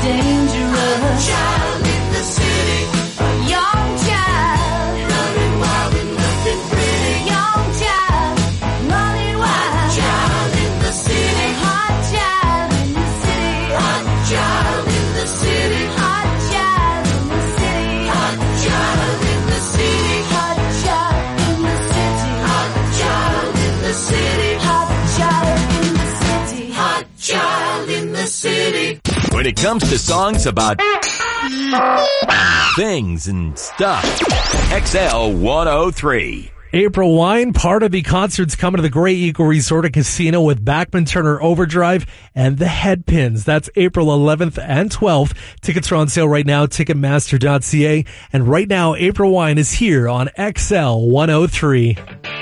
dangerous. A child in the city. A young child. Running wild and looking pretty. Young child. Running wild. Hot child in the city. Hot child in the city. Hot child in the city. Hot child in the city. Hot child in the city. Hot child in the city. Hot child in the city. Hot child in the city. Hot child in the city. When it comes to songs about things and stuff, XL 103. April Wine, part of the concerts coming to the Grey Eagle Resort and Casino with Bachman Turner Overdrive and the Headpins. That's April 11th and 12th. Tickets are on sale right now, Ticketmaster.ca. And right now, April Wine is here on XL 103.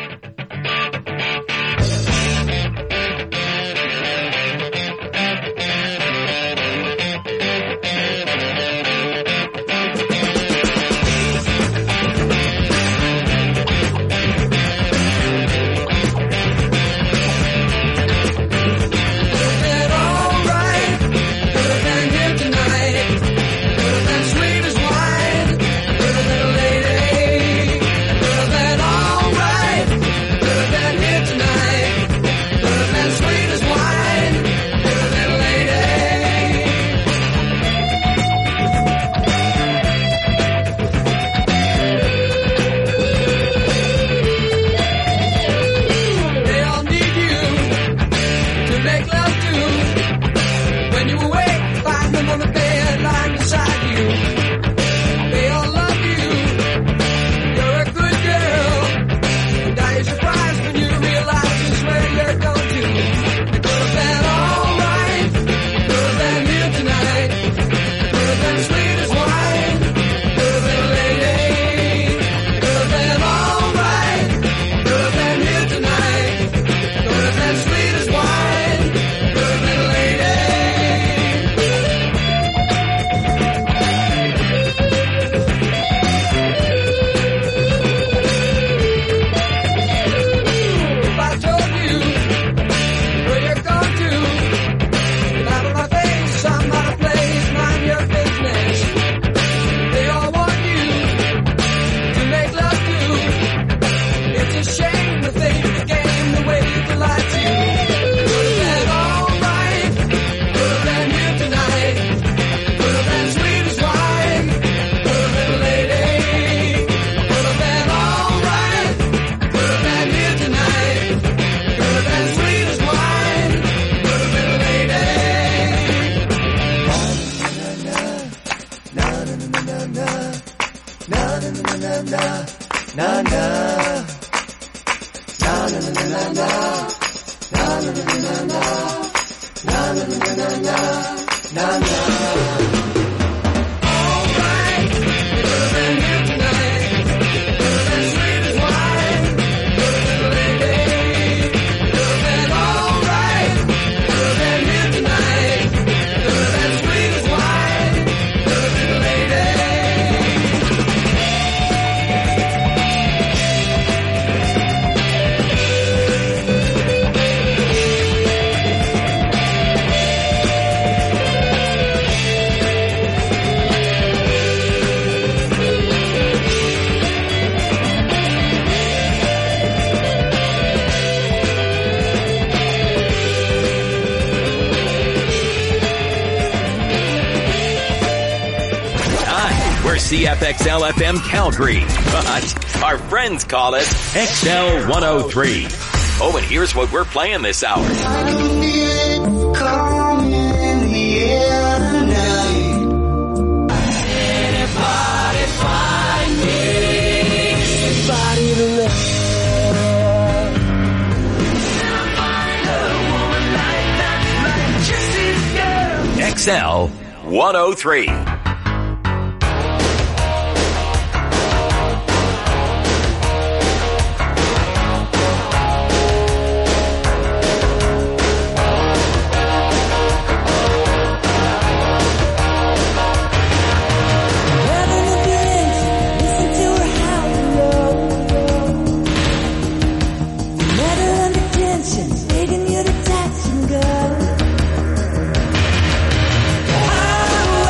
CFXL FM Calgary, but our friends call us XL 103. Oh, and here's what we're playing this hour. XL 103. Taking you to touch and go.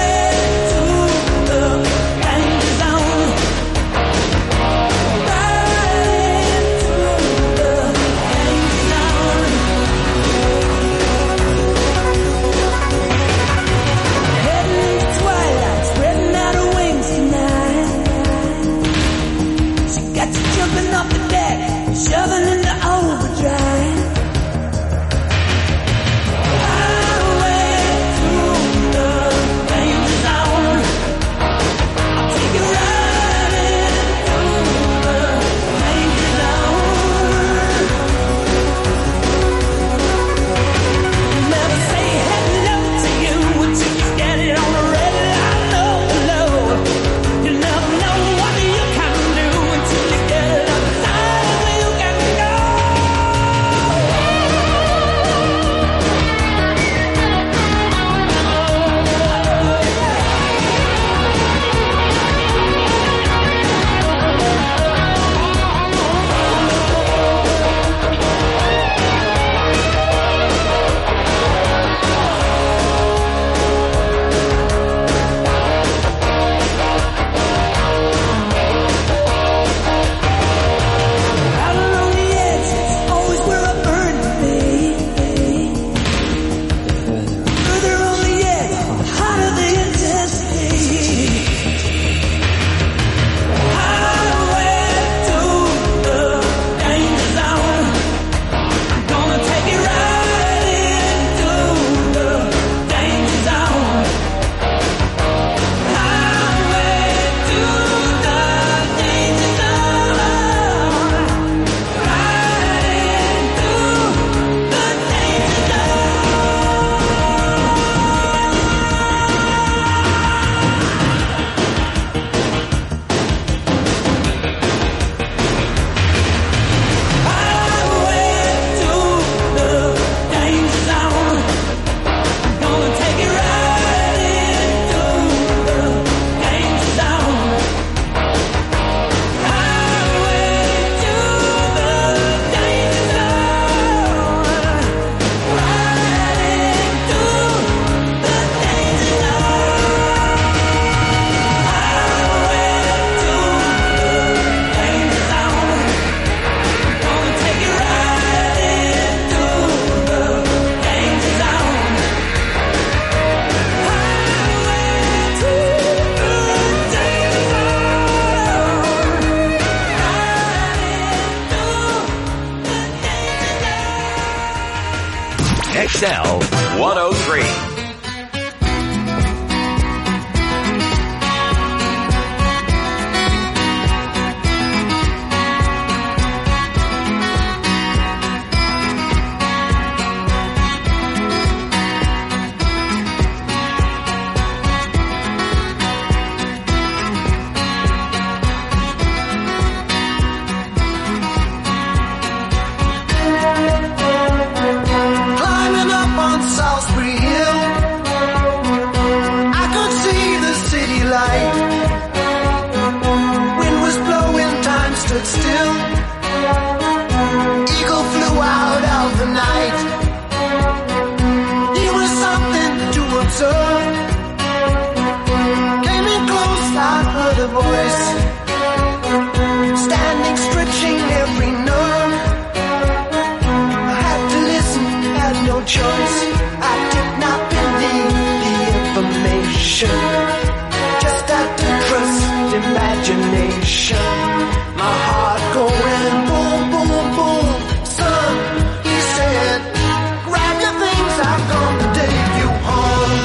Came in close, I heard a voice, standing, stretching every nerve. I had to listen, had no choice. I did not believe the information, just had to trust imagination. My heart going boom, boom, boom. Son, he said, grab your things, I've come to take you home.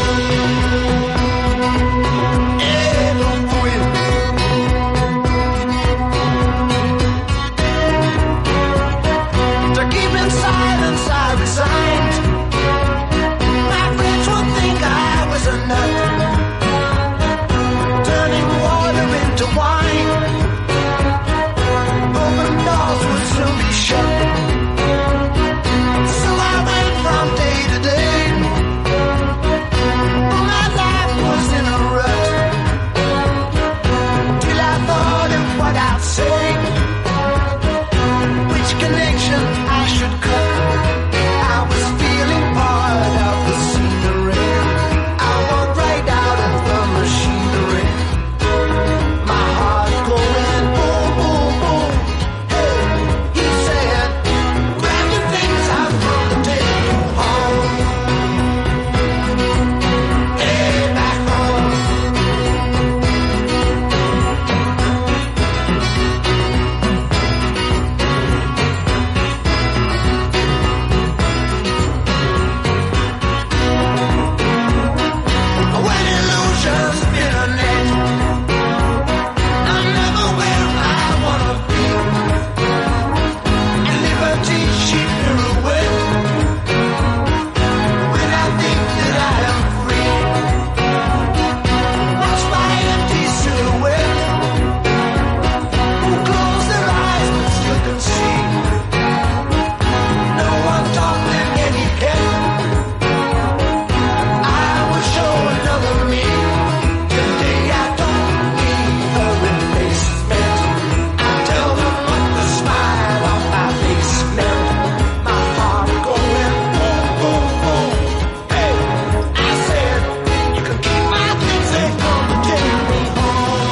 To keep in silence, I resigned. My friends would think I was a nut, turning water into wine. Open doors would soon be shut. So I went from day to day, but my life was in a rut, till I thought of what I'd say, which connection I should cut. I was feeling part of the scenery. I walked right out of the machinery. My heart going boom, boom, boom. Hey, he said, grab your things, I've come to take you home. Hey, back home. When illusions spin a net, I'm never where I wanna be. And liberty she pirouette, when I think that I am free. Watch my empty silhouette, who close their eyes but still can see. No one taught them etiquette. I will show another me. Today I don't need a replacement. I tell them what the smile on my face meant. My heart going boom, boom, boom. Hey, I said, you can keep my things, they've come to take me home.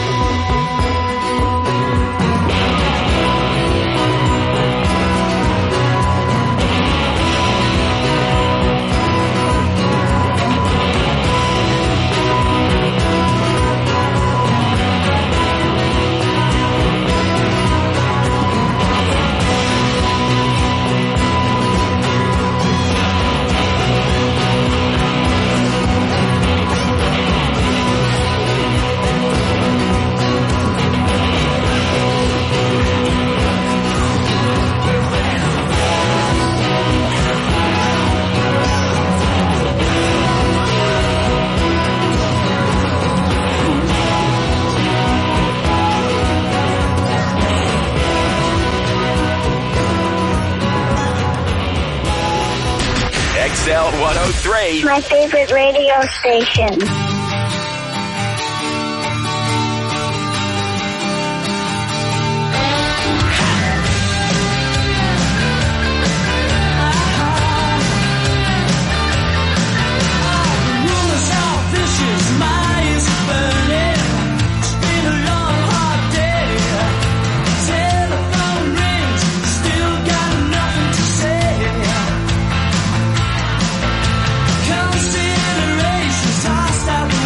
XL 103. My favorite radio station. Considerations tossed out the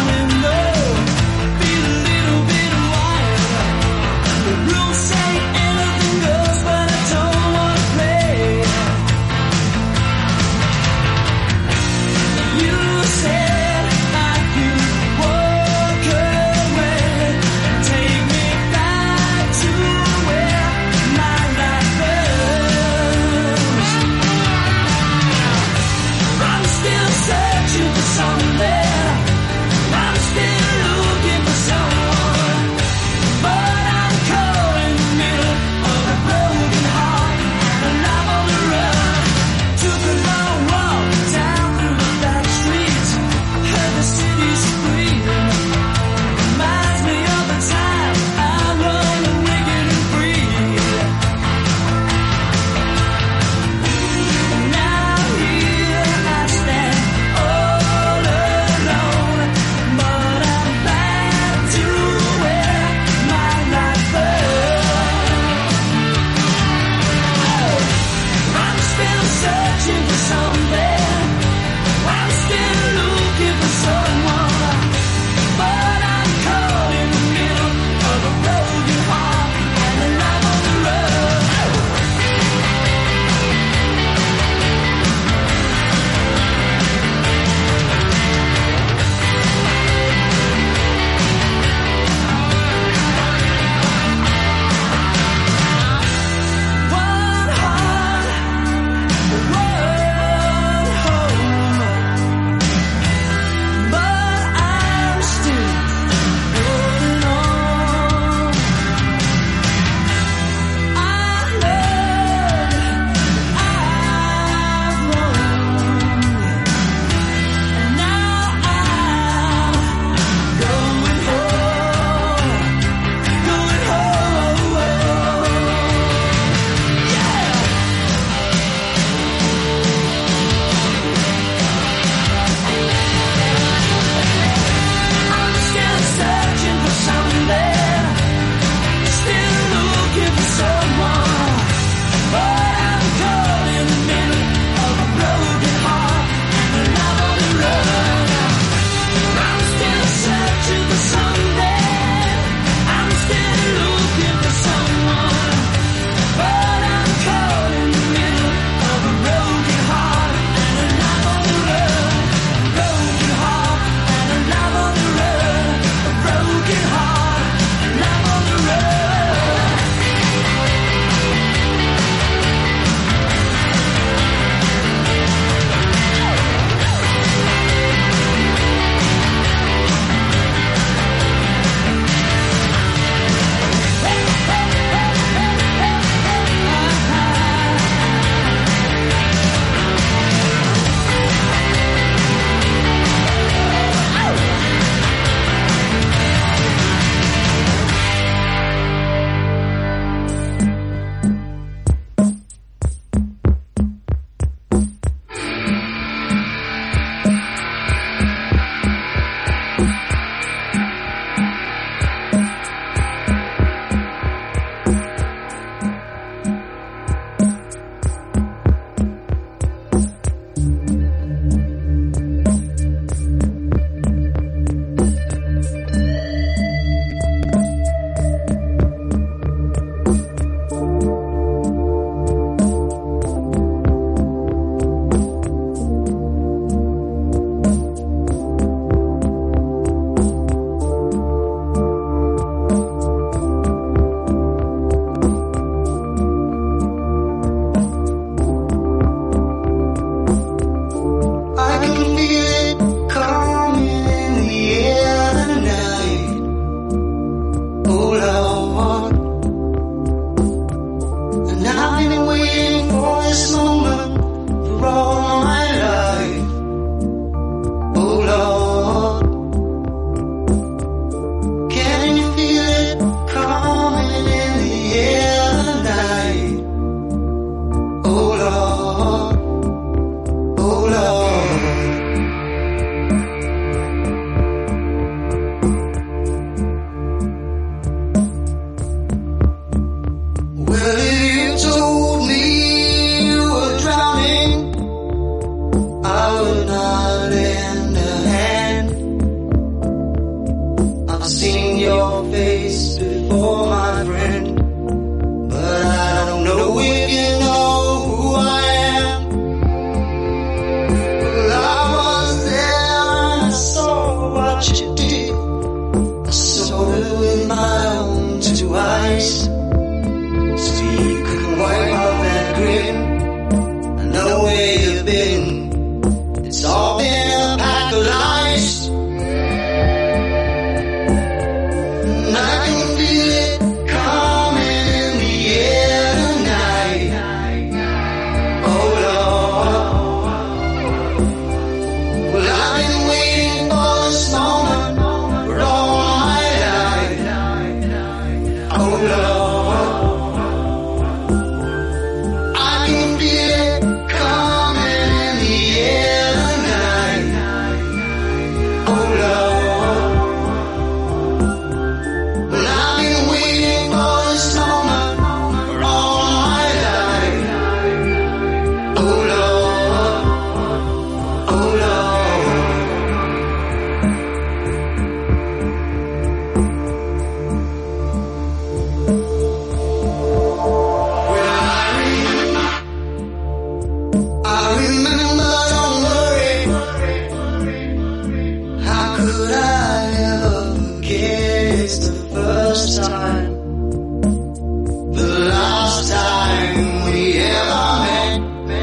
could I ever forget? It's the first time, the last time we ever met.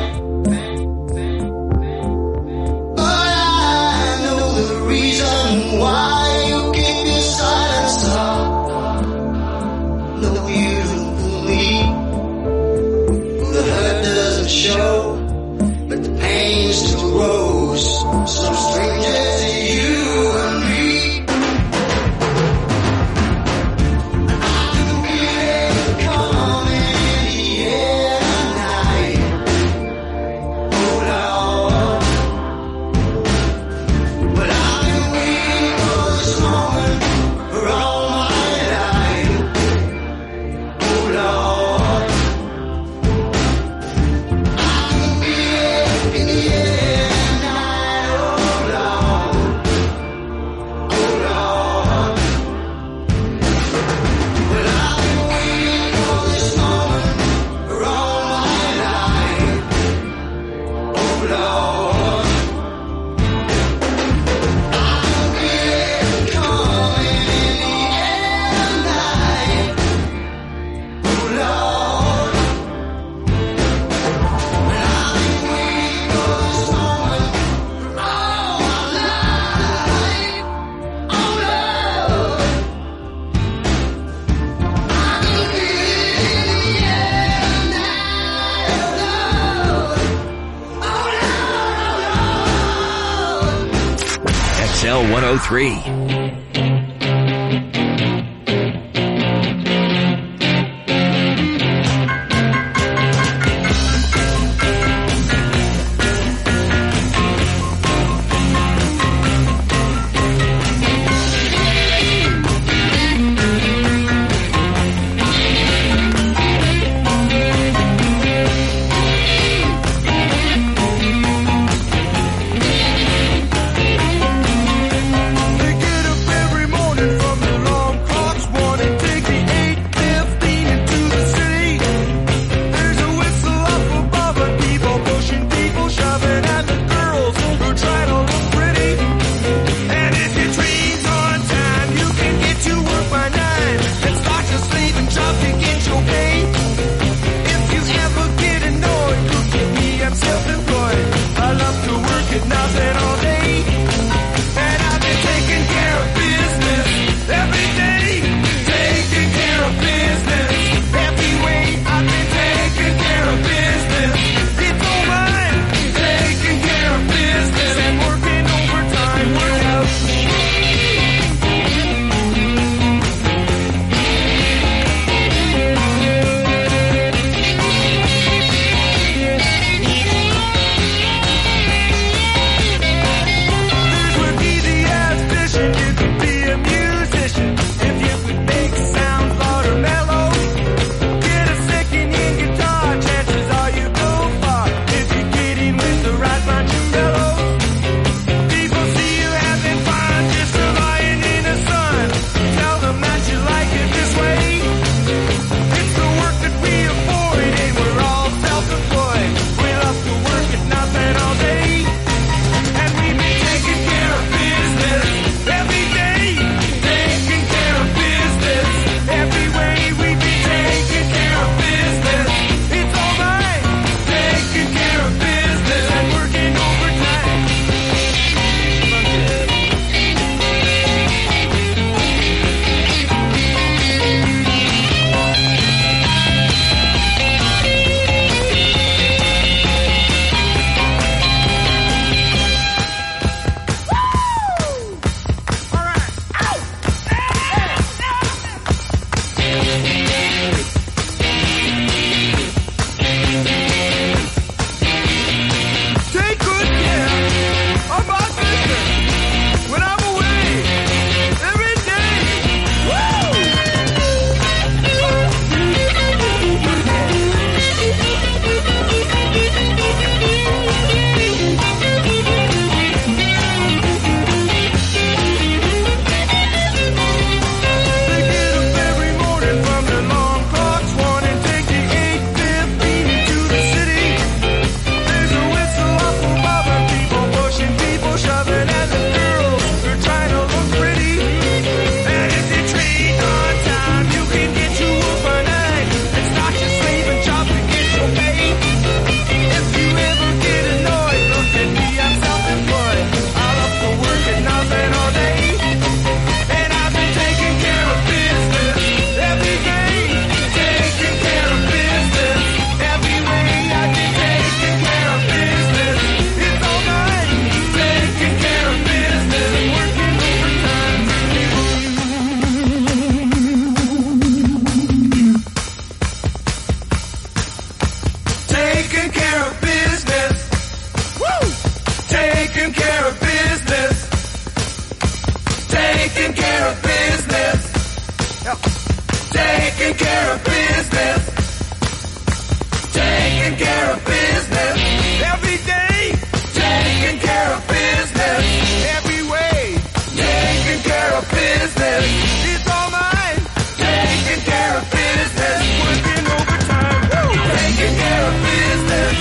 But I know the reason why you keep your silence up. No, you don't fool me. The hurt doesn't show, but the pain still grows. Some strangers to you and me. I can feel it coming in the air tonight. Oh Lord, but I've been waiting for this moment for all my life. Oh Lord, I can feel it in the air tonight. Oh Lord, oh Lord, but I've been waiting for this moment for all my life. Oh Lord, I can feel it coming in the air tonight. Oh Lord, but I've been waiting for this moment for all my life. Oh Lord, I can feel it in the air tonight. Oh Lord, XL 103. they get up every Taking care of business. Taking care of business. Taking care of business. Every day. Taking care of business. Every way. Taking care of business. It's all mine. Taking care of business. Working overtime. Woo! Taking care of business.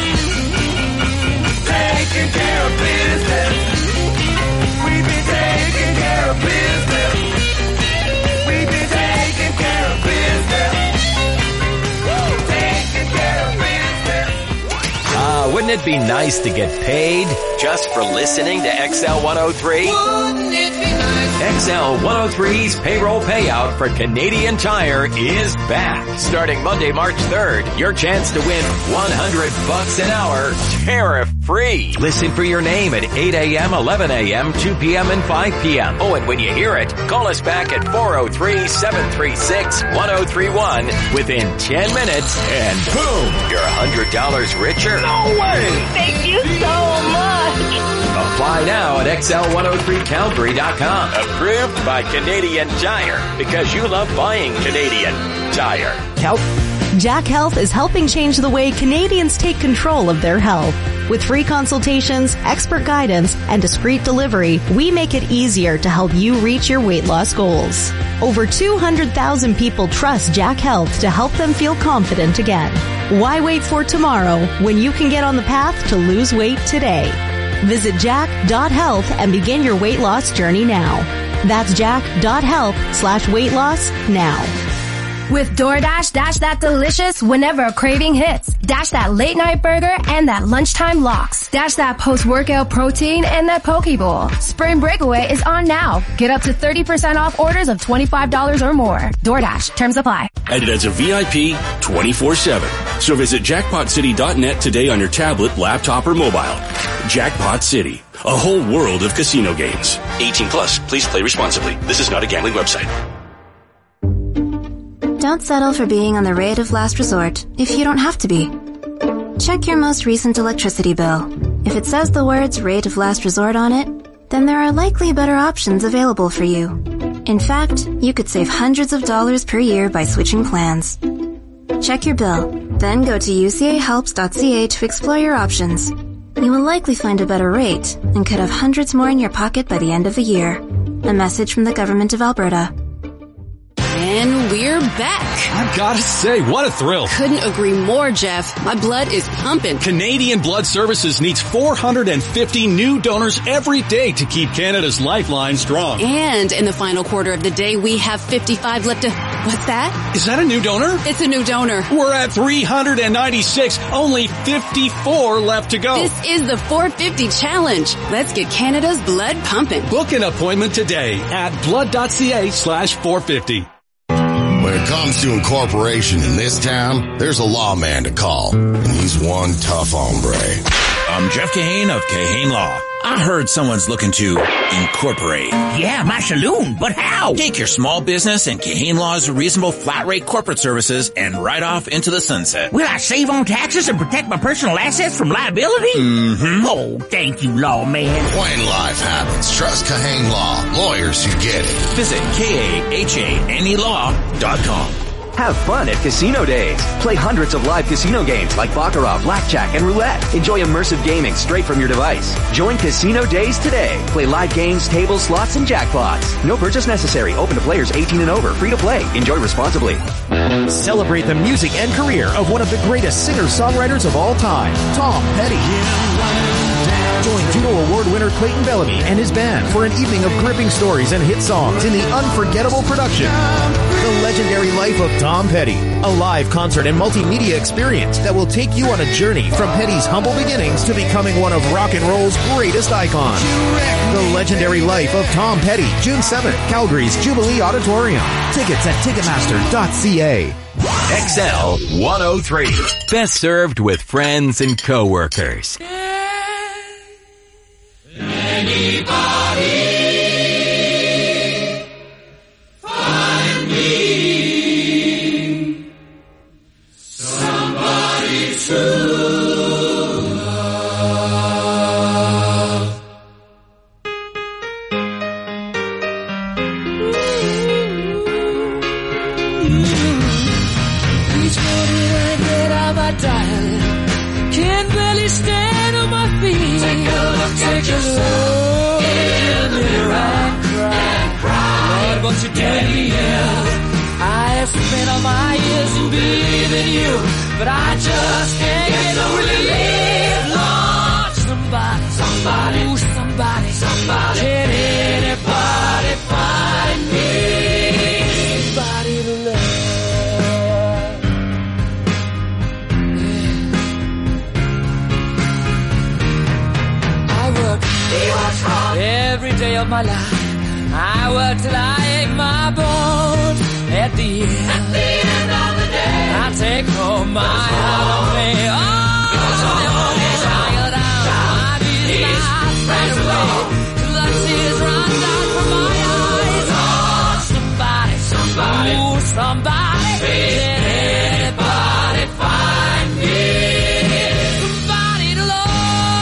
Taking care of business. We've been taking care of business. We've been taking care of business. Woo! Taking care of business. Wouldn't it be nice to get paid just for listening to XL 103? Wouldn't it be nice? XL 103's payroll payout for Canadian Tire is back. Starting Monday, March 3rd, your chance to win $100 an hour, tariff-free. Listen for your name at 8 a.m., 11 a.m., 2 p.m., and 5 p.m. Oh, and when you hear it, call us back at 403-736-1031 within 10 minutes, and boom, you're $100 richer. No way! Thank you so much. Apply now at XL103Calgary.com. Approved by Canadian Tire, because you love buying Canadian Tire. Jack Health is helping change the way Canadians take control of their health. With free consultations, expert guidance, and discreet delivery, we make it easier to help you reach your weight loss goals. Over 200,000 people trust Jack Health to help them feel confident again. Why wait for tomorrow when you can get on the path to lose weight today? Visit jack.health and begin your weight loss journey now. That's jack.health/weight loss now. With DoorDash, dash that delicious whenever a craving hits. Dash that late night burger and that lunchtime lox. Dash that post-workout protein and that poke bowl. Spring Breakaway is on now. Get up to 30% off orders of $25 or more. DoorDash. Terms apply. Added as a VIP 24/7. So visit jackpotcity.net today on your tablet, laptop, or mobile. Jackpot City. A whole world of casino games. 18 plus. Please play responsibly. This is not a gambling website. Don't settle for being on the rate of last resort if you don't have to be. Check your most recent electricity bill. If it says the words rate of last resort on it, then there are likely better options available for you. In fact, you could save hundreds of dollars per year by switching plans. Check your bill, then go to ucahelps.ca to explore your options. You will likely find a better rate and could have hundreds more in your pocket by the end of the year. A message from the Government of Alberta. And we're back. I've got to say, what a thrill. Couldn't agree more, Jeff. My blood is pumping. Canadian Blood Services needs 450 new donors every day to keep Canada's lifeline strong. And in the final quarter of the day, we have 55 left to... What's that? Is that a new donor? It's a new donor. We're at 396. Only 54 left to go. This is the 450 challenge. Let's get Canada's blood pumping. Book an appointment today at blood.ca/450. When it comes to incorporation in this town, there's a lawman to call, and he's one tough hombre. I'm Jeff Kahane of Kahane Law. I heard someone's looking to incorporate. Yeah, my saloon, but how? Take your small business and Kahane Law's reasonable flat rate corporate services and ride off into the sunset. Will I save on taxes and protect my personal assets from liability? Mm-hmm. Oh, thank you, lawman. When life happens, trust Kahane Law. Lawyers who get it. Visit KAHANElaw.com. Have fun at Casino Days. Play hundreds of live casino games like Baccarat, Blackjack, and Roulette. Enjoy immersive gaming straight from your device. Join Casino Days today. Play live games, tables, slots, and jackpots. No purchase necessary. Open to players 18 and over. Free to play. Enjoy responsibly. Celebrate the music and career of one of the greatest singer-songwriters of all time, Tom Petty. Join Juno Award winner Clayton Bellamy and his band for an evening of gripping stories and hit songs in the unforgettable production, The Legendary Life of Tom Petty, a live concert and multimedia experience that will take you on a journey from Petty's humble beginnings to becoming one of rock and roll's greatest icons. The Legendary Life of Tom Petty, June 7th, Calgary's Jubilee Auditorium. Tickets at Ticketmaster.ca. XL 103. Best served with friends and coworkers. Anybody find me somebody to love? my darling. Can't barely stand on my feet. Take a look at yourself in the mirror and cry. Lord, won't you take me in? I have spent all my years in believing you, but I just can't get no relief. Lord, somebody, ooh, somebody, can anybody find me? Somebody to love. Yeah. I work every day of my life. I work till I ache my bones. At the end of the day, I take home my heart of me. Oh, child out, my knees right away, till the tears run down from my eyes. Oh, somebody, ooh, somebody, can anybody find me? Somebody to love.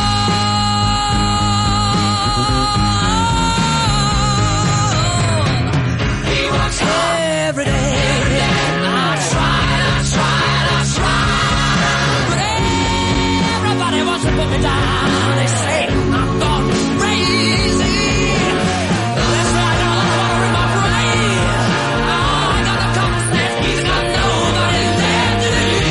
He works every day. I try. But everybody wants to put me down. They say I'm gone crazy. That's right, I want to my brain. Oh, I got no common sense. He's got nobody there to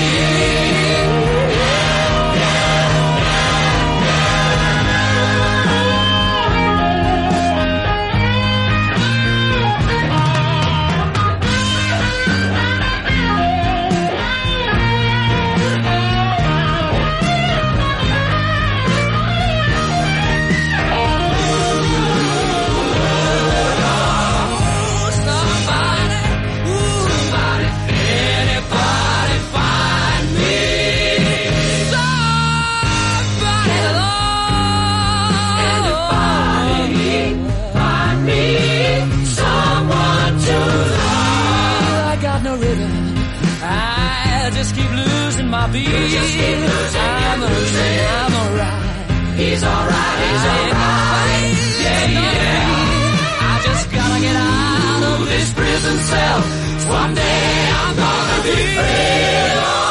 my beat. I'm alright. He's alright. Yeah. I just gotta get out of this prison cell. Someday I'm gonna be free.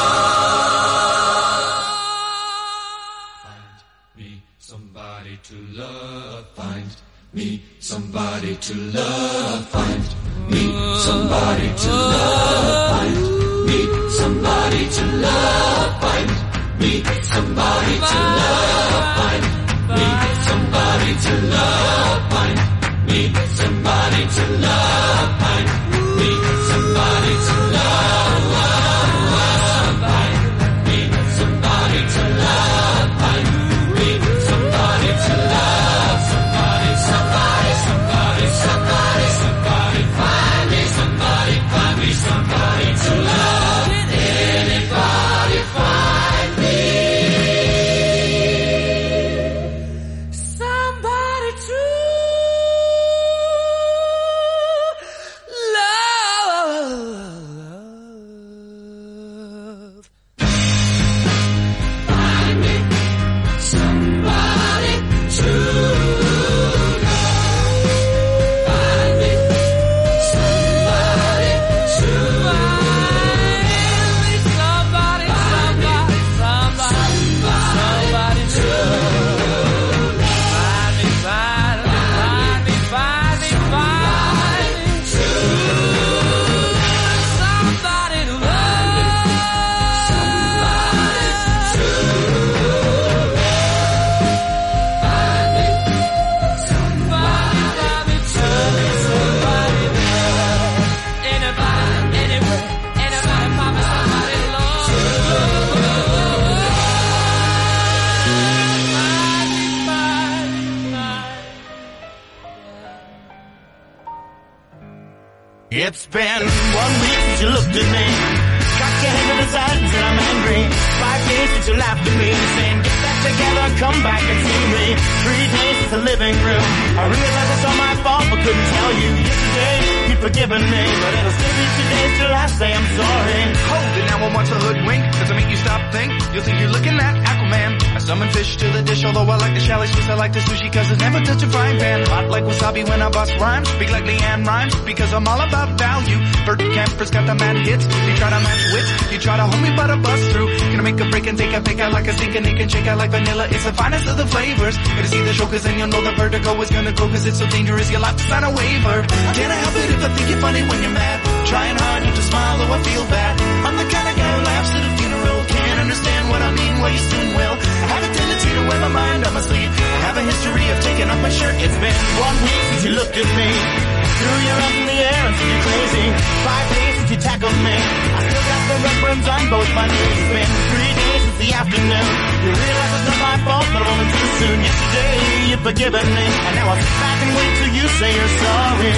Find me somebody to love. Find me somebody to love. Find me somebody to love. Find me somebody to love. Find me somebody to love. Find me somebody to love. Find me somebody to love. Find me somebody to love. Find me somebody to love. Find me somebody to love. Somebody. Find me somebody to love. Anybody find me somebody to love? Find me somebody to love. Find me somebody to It's been 1 week since you looked at me. Cocked your head to the side and said I'm angry. 5 days since you laughed at me, saying get back together, come back and see me. 3 days since the living room. I realized it's all my fault but couldn't tell you. Yesterday you'd forgiven me, but it'll still be 2 days till I say I'm sorry. Hold it now, I want to hoodwink. Does it make you stop think? You'll think you're looking at man. I summon fish to the dish, although I like the chalet Swiss, I like the sushi cause it never touch a frying pan. Hot like wasabi when I bust rhymes, big like Leanne rhymes, because I'm all about value. Bert Camper's got the mad hits, you try to match wits, you try to hold me but I bust through. Gonna make a break and take a pick out like a sink and can shake out like vanilla, it's the finest of the flavors. Gonna see the show cause then you'll know the vertigo is gonna go cause it's so dangerous, you'll have to sign a waiver. Can't I help it if I think you're funny when you're mad, trying hard not to smile though I feel bad. I'm the kind of guy who laughs at a funeral, can't understand what I mean, well you soon will. I have a tendency to wear my mind on my sleeve, I have a history of taking off my shirt. It's been 1 week since you looked at me, threw your arms in the air and said you're crazy. 5 days since you tackled me, I still got the red burns on both my knees. It's been 3 days since the afternoon, you realize it's not my fault but I'm only too soon. Yesterday you've forgiven me, and now I'll sit back and wait till you say you're sorry.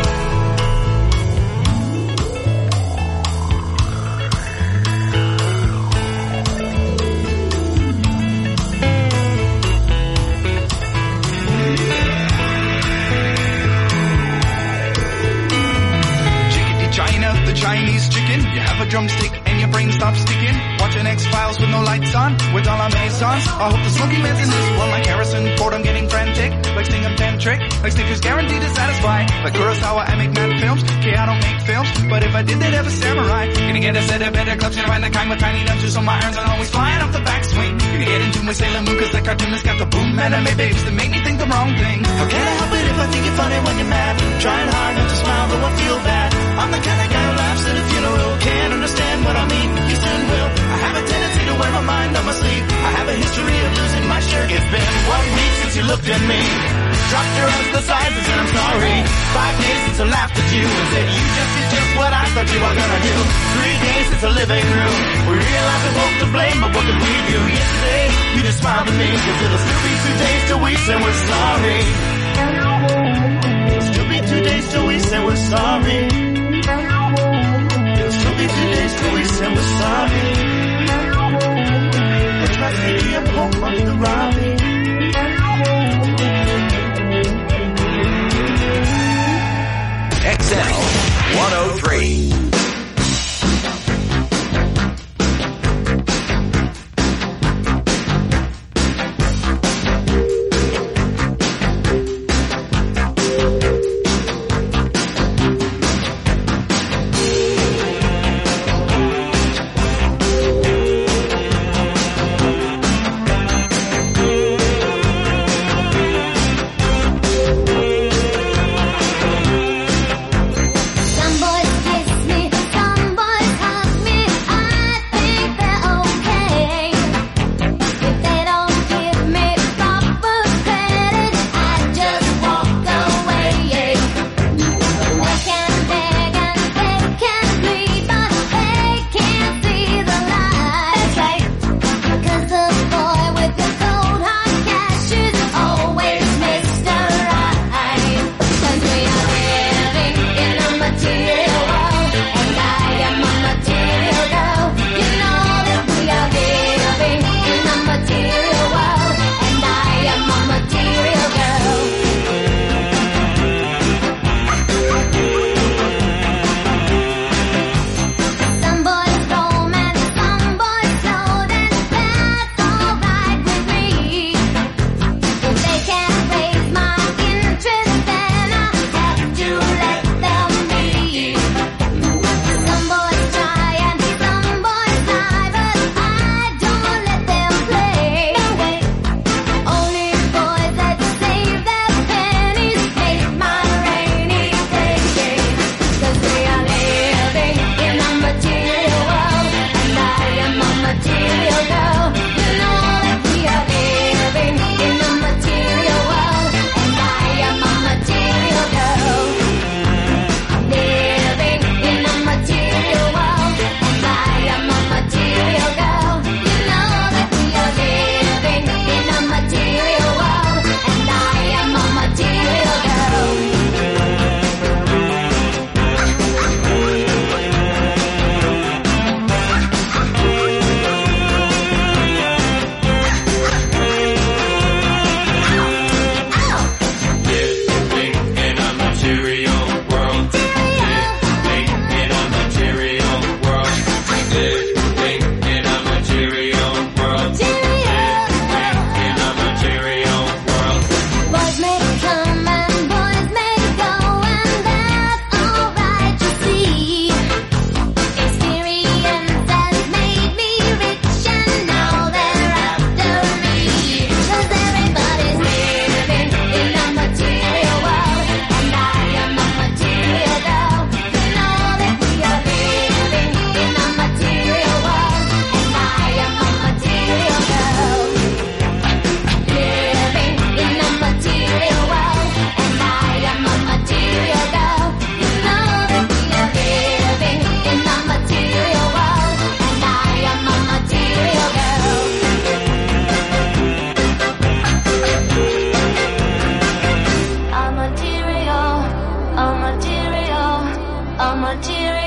The Chinese chicken, you have a drumstick and your brain stops sticking. Watching X-Files with no lights on, with all our maisons. I hope the smoky man's in this one like Harrison Ford, I'm getting frantic. Like Sting'em tantric, like Snickers guaranteed to satisfy. Like Kurosawa, I make mad films. Okay, I don't make films, but if I did, they'd have a samurai. Gonna get a set of better clubs, gonna find the kind with tiny nubs, so my irons are always flying off the backswing. Gonna get into my Sailor Moon, cause that cartoonist got the boom anime babes that make me think the wrong thing. How can I help it if I think you're funny when you're mad? Trying hard not to smile, though I feel bad. I'm the kind of guy who laughs at a funeral, can't understand what I mean, you soon will. I have a tendency to wear my mind on my sleeve, I have a history of losing my shirt. It's been 1 week since you looked at me, dropped your arms to the sides and said I'm sorry. 5 days since I laughed at you and said you just did just what I thought you were gonna do. 3 days since the living room, we realized we're both to blame, but what could we do? Yesterday, you just smiled at me, cause it'll still be 2 days till we say we're sorry. It'll still be 2 days till we say we're sorry. It'll still be 2 days till we say we're sorry. But my city of hope on the Robbie. XL 103.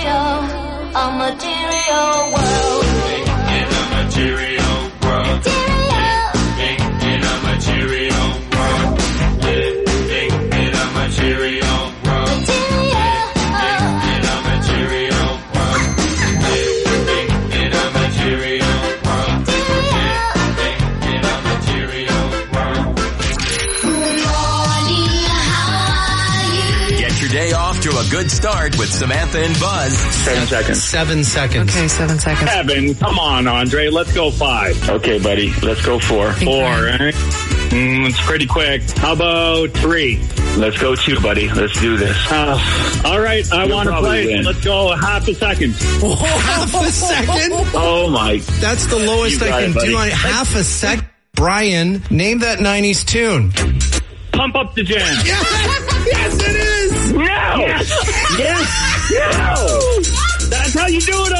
a material world. In a material world. Living in a material world. Living in a material world. Living in a material world. Living in a material world. Living in a material world. Good morning, how are you? Get your day off to a good start with Samantha and Buzz. 7 seconds. 7 seconds. Okay, 7 seconds. 7. Come on, Andre. Let's go 5. Okay, buddy. Let's go 4. 4, right? It's pretty quick. How about 3? Let's go 2, buddy. Let's do this. All right. I want to play. Win. Let's go half a second. Oh, half a second? Oh, my. That's the lowest I can do on half a second. Brian, name that 90s tune. Pump up the jam. Yes, it is. No. Yes. No. That's how you do it,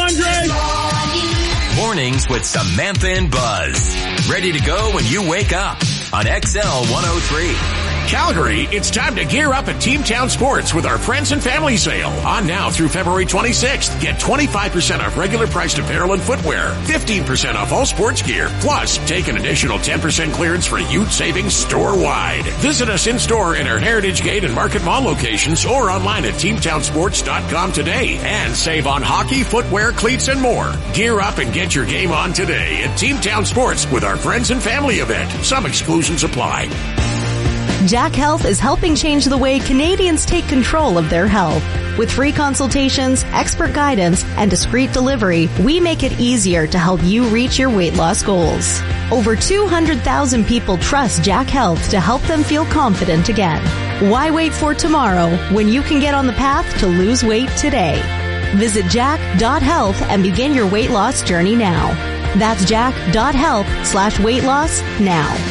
Andre. Mornings with Samantha and Buzz. Ready to go when you wake up on XL 103. Calgary, it's time to gear up at Teamtown Sports with our Friends and Family Sale. On now through February 26th. Get 25% off regular priced apparel and footwear, 15% off all sports gear, plus take an additional 10% clearance for youth savings store-wide. Visit us in-store in our Heritage Gate and Market Mall locations or online at teamtownsports.com today and save on hockey, footwear, cleats, and more. Gear up and get your game on today at Teamtown Sports with our Friends and Family event. Some exclusions apply. Jack Health is helping change the way Canadians take control of their health. With free consultations, expert guidance, and discreet delivery, we make it easier to help you reach your weight loss goals. Over 200,000 people trust Jack Health to help them feel confident again. Why wait for tomorrow when you can get on the path to lose weight today? Visit jack.health and begin your weight loss journey now. That's jack.health/weight loss now.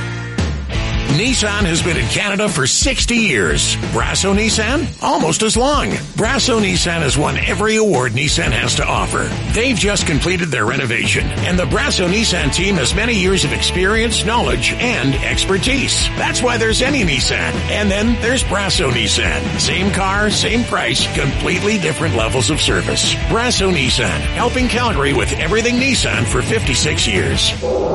Nissan has been in Canada for 60 years. Brasso Nissan, almost as long. Brasso Nissan has won every award Nissan has to offer. They've just completed their renovation, and the Brasso Nissan team has many years of experience, knowledge, and expertise. That's why there's any Nissan. And then there's Brasso Nissan. Same car, same price, completely different levels of service. Brasso Nissan, helping Calgary with everything Nissan for 56 years.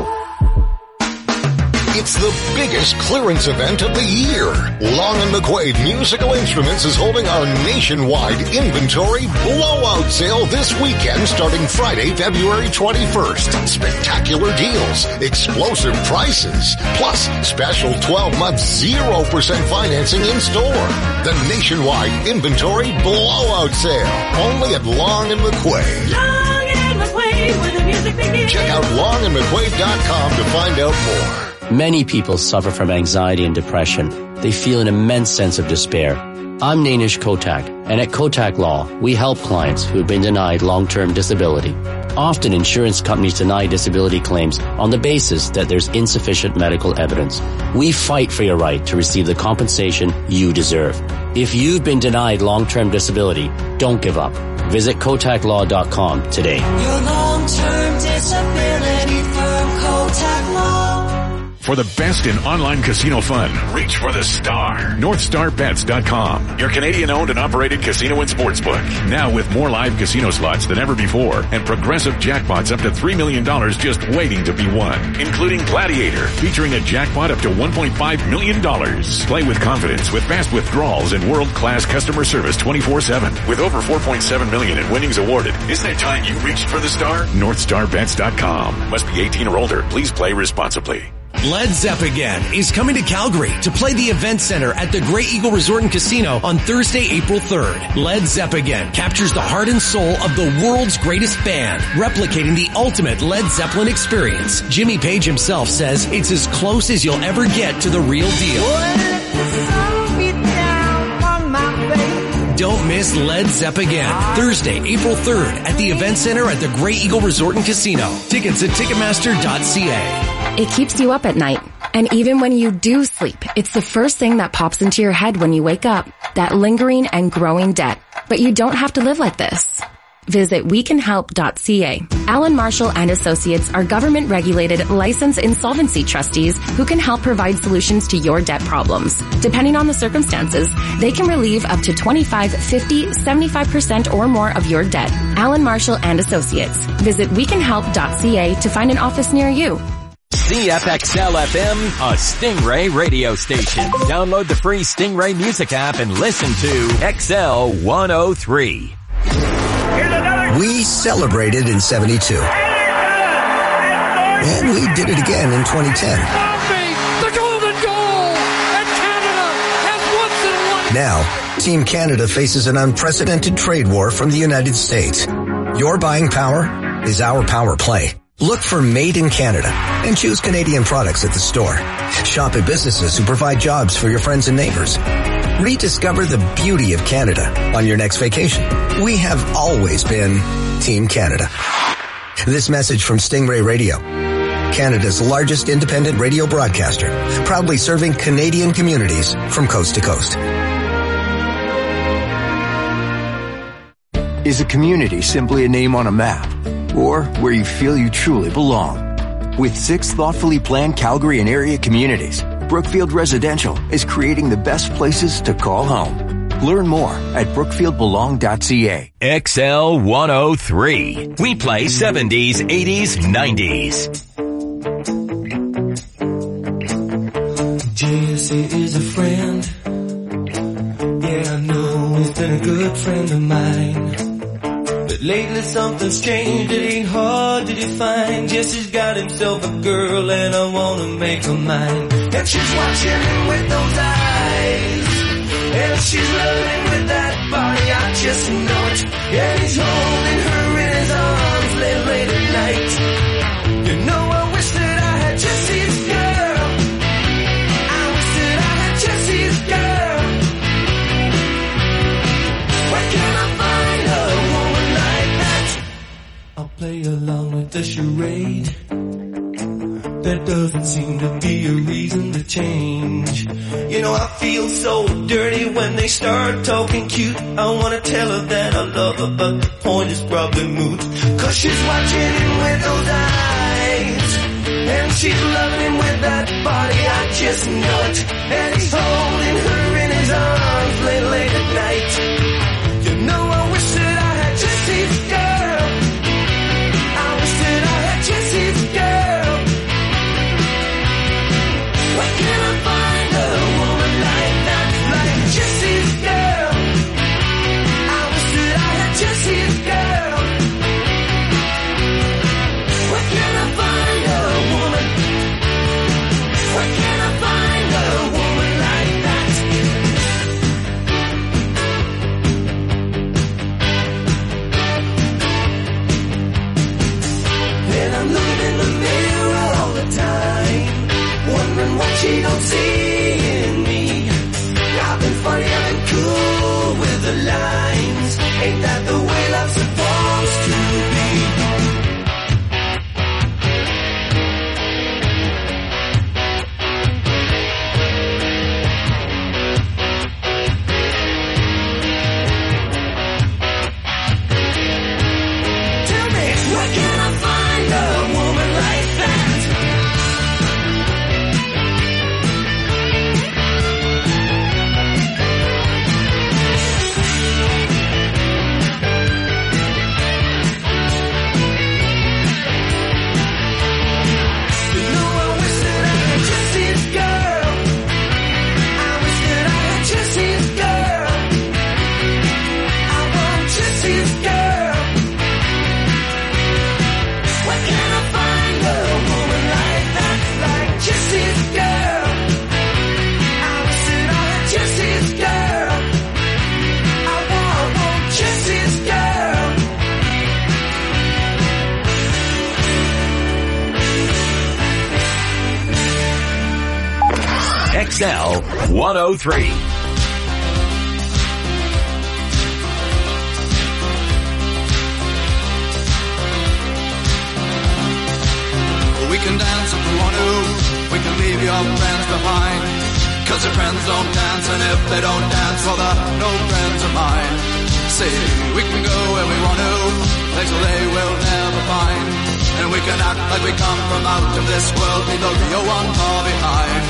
It's the biggest clearance event of the year. Long & McQuaid Musical Instruments is holding our nationwide inventory blowout sale this weekend starting Friday, February 21st. Spectacular deals, explosive prices, plus special 12-month 0% financing in store. The nationwide inventory blowout sale, only at Long & McQuaid. Long and McQuaid, where the music begins. Check out longandmcquaid.com to find out more. Many people suffer from anxiety and depression. They feel an immense sense of despair. I'm Nainish Kotak, and at Kotak Law, we help clients who have been denied long-term disability. Often insurance companies deny disability claims on the basis that there's insufficient medical evidence. We fight for your right to receive the compensation you deserve. If you've been denied long-term disability, don't give up. Visit KotakLaw.com today. Your long-term disability firm, Kotak Law. For the best in online casino fun, reach for the star. NorthstarBets.com, your Canadian-owned and operated casino and sportsbook. Now with more live casino slots than ever before and progressive jackpots up to $3 million just waiting to be won, including Gladiator, featuring a jackpot up to $1.5 million. Play with confidence with fast withdrawals and world-class customer service 24/7. With over $4.7 million in winnings awarded, isn't it time you reached for the star? NorthstarBets.com. Must be 18 or older. Please play responsibly. Led Zepp again is coming to Calgary to play the Event Center at the Great Eagle Resort and Casino on Thursday, April 3rd. Led Zepp again captures the heart and soul of the world's greatest band, replicating the ultimate Led Zeppelin experience. Jimmy Page himself says it's as close as you'll ever get to the real deal. Don't miss Led Zepp again. Thursday, April 3rd at the Event Center at the Great Eagle Resort and Casino. Tickets at Ticketmaster.ca. It keeps you up at night. And even when you do sleep, it's the first thing that pops into your head when you wake up. That lingering and growing debt. But you don't have to live like this. Visit wecanhelp.ca. Allen Marshall and Associates are government-regulated, licensed insolvency trustees who can help provide solutions to your debt problems. Depending on the circumstances, they can relieve up to 25, 50, 75% or more of your debt. Allen Marshall and Associates. Visit wecanhelp.ca to find an office near you. CFXL FM, a Stingray radio station. Download the free Stingray music app and listen to XL 103. We celebrated in 72. And we did it again in 2010. The golden goal! And Canada has once and Now, Team Canada faces an unprecedented trade war from the United States. Your buying power is our power play. Look for Made in Canada and choose Canadian products at the store. Shop at businesses who provide jobs for your friends and neighbors. Rediscover the beauty of Canada on your next vacation. We have always been Team Canada. This message from Stingray Radio, Canada's largest independent radio broadcaster, proudly serving Canadian communities from coast to coast. Is a community simply a name on a map? Or where you feel you truly belong? With 6 thoughtfully planned Calgary and area communities, Brookfield Residential is creating the best places to call home. Learn more at brookfieldbelong.ca. XL 103. We play 70s, 80s, 90s. Jesse is a friend. Yeah, I know he's been a good friend of mine. But lately something's changed, it ain't hard to define. Jesse's got himself a girl and I wanna make her mine. And she's watching him with those eyes, and she's loving with that body, I just know it. And he's holding her in his arms late at night. You know, I wish that I had Jesse's girl. I wish that I had Jesse's girl. Where can I find a woman like that? I'll play along with the charade. There doesn't seem to be a reason to change. You know, I feel so dirty when they start talking cute. I wanna tell her that I love her, but the point is probably moot. Cause she's watching him with those eyes, and she's loving him with that body, I just know it. And he's holding her in his arms late at night. You know, I wish that I had Jesse's girl. I wish that I had Jesse's girl. Where can I find a woman like that, like Jesse's girl? I wish that I had Jesse's girl. Where can I find a woman? Where can I find a woman like that? And I'm looking in the mirror all the time, wondering what she don't see in me. I've been funny, I've been cool with the lines. Ain't that the way love's supposed to be? Tell me, where can I find a woman like that? XL 103. We can dance if we want to, we can leave your friends behind. Cause your friends don't dance, and if they don't dance, well they're no friends of mine. See, we can go where we want to, like we come from out of this world, leave the real one far behind.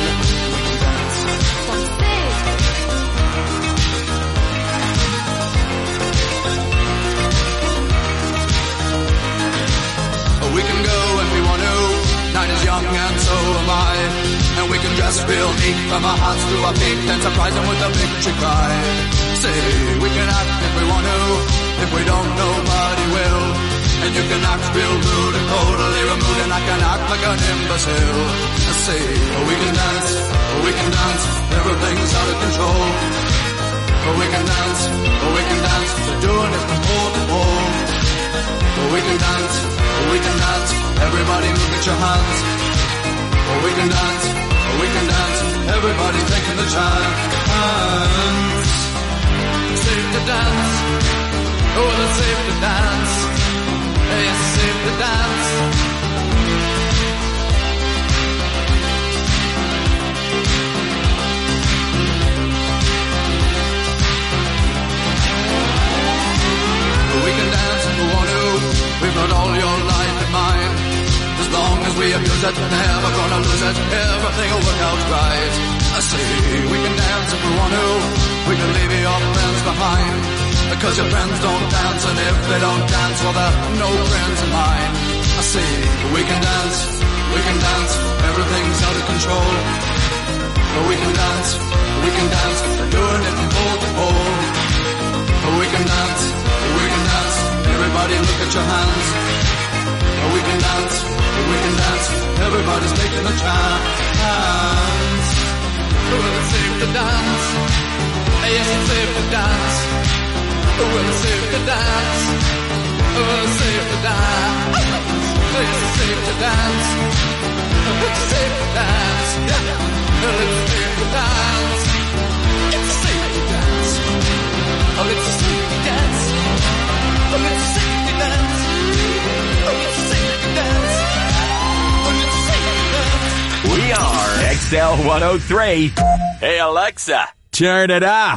We can go if we want to, night is young and so am I. And we can dress real neat from our hearts to our feet and surprise them with a victory cry. Say, we can act if we want to, if we don't, nobody will. And you can act real rude and totally removed, and I can act like an imbecile. Say, we can dance, everything's out of control. We can dance, we're doing it from pole to pole. We can dance, everybody look at your hands. We can dance, everybody's taking the chance. Safe to dance, oh it's safe to dance. It's safe to dance. We can dance if we want to. We've got all your life in mind. As long as we abuse it, never gonna lose it. Everything will work out right. I say we can dance if we want to. We can leave your friends behind. Because your friends don't dance, and if they don't dance, well, they're no friends of mine. I say we can dance, everything's out of control. But we can dance, we're doing it from pole to pole. But we can dance, everybody look at your hands. But we can dance, everybody's taking a chance. Well, it's safe to dance, yes, it's safe to dance. Well, it's safe to dance, well, it's safe to dance. It's safe to dance, it's safe to dance. Well, it's safe to dance, it's safe to dance. Oh, it's safe to dance, oh, it's safe to dance. Oh, it's safe to dance, oh, it's safe to dance. We are XL 103. Hey Alexa, turn it up.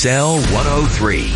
XL 103.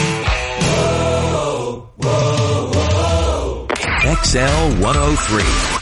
XL 103.